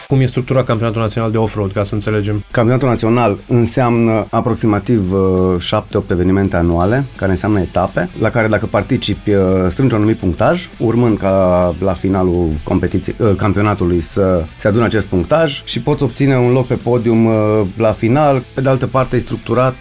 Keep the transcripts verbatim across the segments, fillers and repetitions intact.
Cum e structura campionatul național de off-road, ca să înțelegem? Campionatul național înseamnă aproximativ șapte opt evenimente anuale, care înseamnă etape, la care dacă participi strângi un anumit punctaj, urmând ca la finalul competiției, campionatului să se adune acest punctaj și poți obține un loc pe podium la final. Pe de altă parte e structurat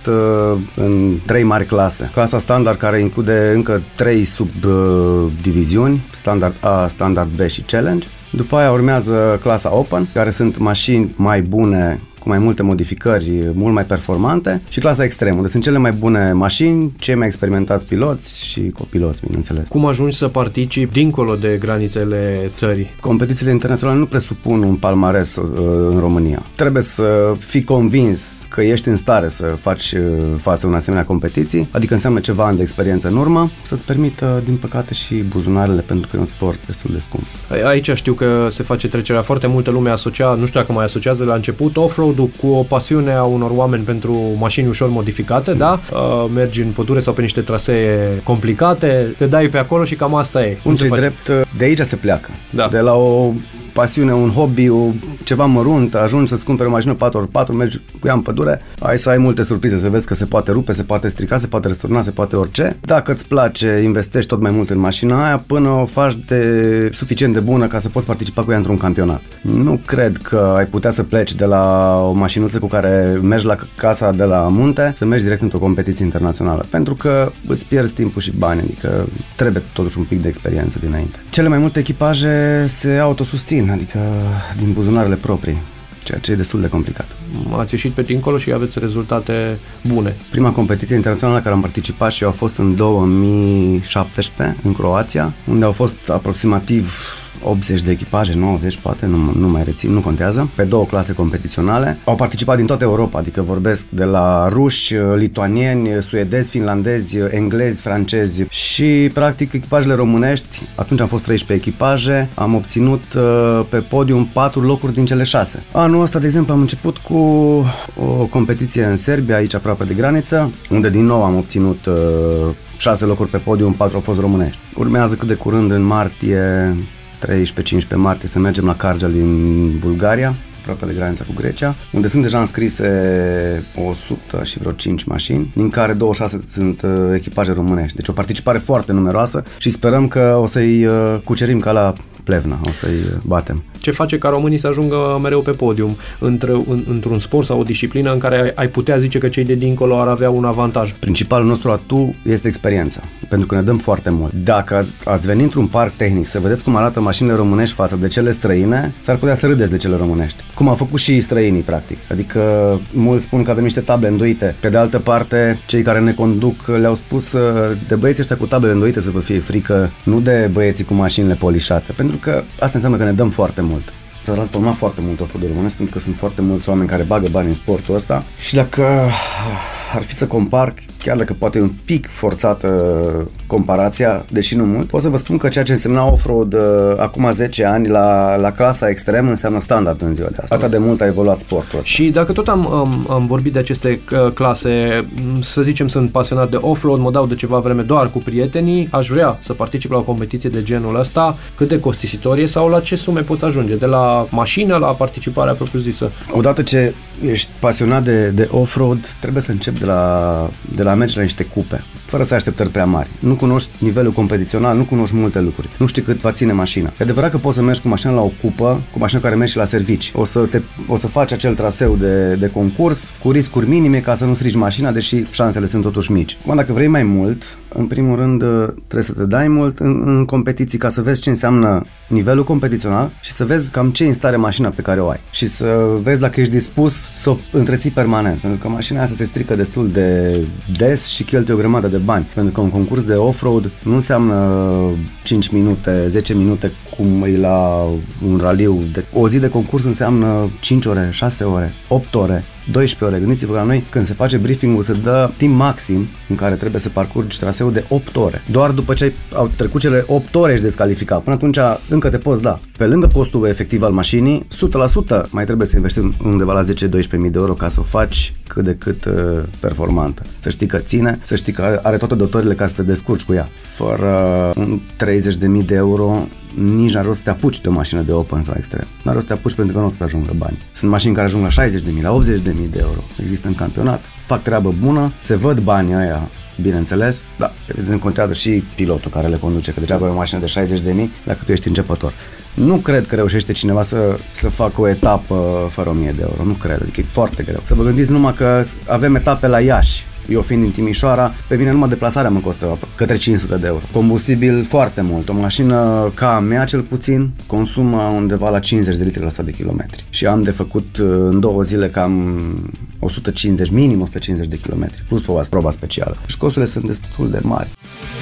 în trei mari clase. Clasa standard, care include încă trei subdiviziuni, standard A, standard B și challenge. După aia urmează clasa Open, care sunt mașini mai bune, cu mai multe modificări, mult mai performante, și clasa Extrem, unde sunt cele mai bune mașini, cei mai experimentați piloți și copiloți, bineînțeles. Cum ajungi să participi dincolo de granițele țării? Competițiile internaționale nu presupun un palmares uh, în România. Trebuie să fii convins că ești în stare să faci uh, față unei asemenea competiții, adică înseamnă ceva ani de experiență în urmă, să-ți permită, din păcate, și buzunarele, pentru că e un sport destul de scump. Aici știu că se face trecerea, foarte multă lume asocia, nu știu dacă mai asociază la început, off-road-ul cu o pasiune a unor oameni pentru mașini ușor modificate, da? Uh, mergi în pădure sau pe niște trasee complicate, te dai pe acolo și cam asta e. Cum ce drept, de aici se pleacă. Da. De la o pasiune, un hobby, o, ceva mărunt, ajungi să-ți cumperi o mașină patru ori patru, mergi cu ea în pădure, ai să ai multe surprize, să vezi că se poate rupe, se poate strica, se poate răsturna, se poate orice. Dacă îți place, investești tot mai mult în mașina aia până o faci de suficient de bună ca să poți participa cu ea într-un campionat. Nu cred că ai putea să pleci de la o mașinuță cu care mergi la casa de la munte să mergi direct într-o competiție internațională, pentru că îți pierzi timpul și bani, adică trebuie totuși un pic de experiență dinainte. Cele mai multe echipaje se autosusțin, adică din buzunarele proprii, ceea ce e destul de complicat. Ați ieșit pe dincolo și aveți rezultate bune. Prima competiție internațională la care am participat și eu a fost în două mii șaptesprezece, în Croația, unde au fost aproximativ optzeci de echipaje, nouăzeci poate, nu, nu mai rețin, nu contează, pe două clase competiționale. Au participat din toată Europa, adică vorbesc de la ruși, lituanieni, suedezi, finlandezi, englezi, francezi și practic echipajele românești. Atunci am fost treisprezece echipaje, am obținut uh, pe podium patru locuri din cele șase. Anul ăsta, de exemplu, am început cu o competiție în Serbia, aici aproape de graniță, unde din nou am obținut uh, șase locuri pe podium, patru au fost românești. Urmează cât de curând, în martie, treisprezece cincisprezece martie, să mergem la Cargill din Bulgaria, aproape de granița cu Grecia, unde sunt deja înscrise o sută și vreo cinci mașini, din care douăzeci și șase sunt uh, echipaje românești. Deci o participare foarte numeroasă și sperăm că o să-i uh, cucerim ca la Plevna, o să-i batem. Ce face ca românii să ajungă mereu pe podium într- în, într-un sport sau o disciplină în care ai, ai putea zice că cei de dincolo ar avea un avantaj? Principalul nostru atu este experiența, pentru că ne dăm foarte mult. Dacă ați venit într-un parc tehnic să vedeți cum arată mașinile românești față de cele străine, s-ar putea să râdeți de cele românești. Cum au făcut și străinii, practic. Adică mulți spun că avem niște table îndoite. Pe de altă parte, cei care ne conduc le-au spus de băieții ăștia cu tablele îndoite să vă fie frică, nu de băieții cu mașinile polișate. Pentru că asta înseamnă că ne dăm foarte mult. S-a transformat foarte mult off-road românesc, pentru că sunt foarte mulți oameni care bagă bani în sportul ăsta și dacă ar fi să compar, chiar dacă poate e un pic forțată comparația, deși nu mult, pot să vă spun că ceea ce însemna off-road uh, acum zece ani la, la clasa extrem înseamnă standard în ziua de astăzi. Atât de mult a evoluat sportul ăsta. Și dacă tot am, am, am vorbit de aceste uh, clase, să zicem sunt pasionat de off-road, mă dau de ceva vreme doar cu prietenii, aș vrea să particip la o competiție de genul ăsta, cât de costisitor e sau la ce sume poți ajunge? De la mașină la participarea propriu-zisă? Odată ce ești pasionat de, de off-road, trebuie să începi de la, de la merge la niște cupe, fără să ai așteptări prea mari. Nu cunoști nivelul competițional, nu cunoști multe lucruri. Nu știi cât va ține mașina. E adevărat că poți să mergi cu mașina la o cupă, cu mașina care mergi și la servici. O să, te, o să faci acel traseu de, de concurs cu riscuri minime ca să nu strici mașina, deși șansele sunt totuși mici. Acum, dacă vrei mai mult, în primul rând trebuie să te dai mult în, în competiții ca să vezi ce înseamnă nivelul competițional și să vezi cam ce e în stare mașina pe care o ai și să vezi dacă ești dispus să o întreții permanent, pentru că mașina asta se strică destul de des și cheltuie o grămadă de bani, pentru că un concurs de off-road nu înseamnă cinci minute, zece minute cum e la un raliu. De, o zi de concurs înseamnă cinci ore, șase ore, opt ore, doisprezece ore. Gândiți-vă că la noi, când se face briefing-ul, se dă timp maxim în care trebuie să parcurgi traseul de opt ore. Doar după ce au trecut cele opt ore ești descalificat. Până atunci încă te poți da. Pe lângă costul efectiv al mașinii, o sută la sută mai trebuie să investești undeva la zece doisprezece mii de euro ca să o faci cât de cât uh, performantă. Să știi că ține, să știi că are toate dotările ca să te descurci cu ea. Fără un treizeci de mii de euro nici n-ar rost să te apuci de o mașină de open sau extrem. N-ar rost să te apuci pentru că nu o să ajungă bani. Sunt mașini care ajung la șaizeci de mii, la optzeci de mii de euro. Există în campionat, fac treabă bună, se văd banii ăia, bineînțeles, dar evident contează și pilotul care le conduce, că degeaba e o mașină de șaizeci de mii dacă tu ești începător. Nu cred că reușește cineva să, să facă o etapă fără o mie de euro, nu cred, adică e foarte greu. Să vă gândiți numai că avem etape la Iași. Eu fiind din Timișoara, pe mine numai deplasarea mă costă către cinci sute de euro. Combustibil foarte mult. O mașină ca a mea cel puțin consumă undeva la cincizeci de litri la sută de kilometri. Și am de făcut în două zile cam o sută cincizeci, minim o sută cincizeci de kilometri, plus proba specială. Și costurile sunt destul de mari.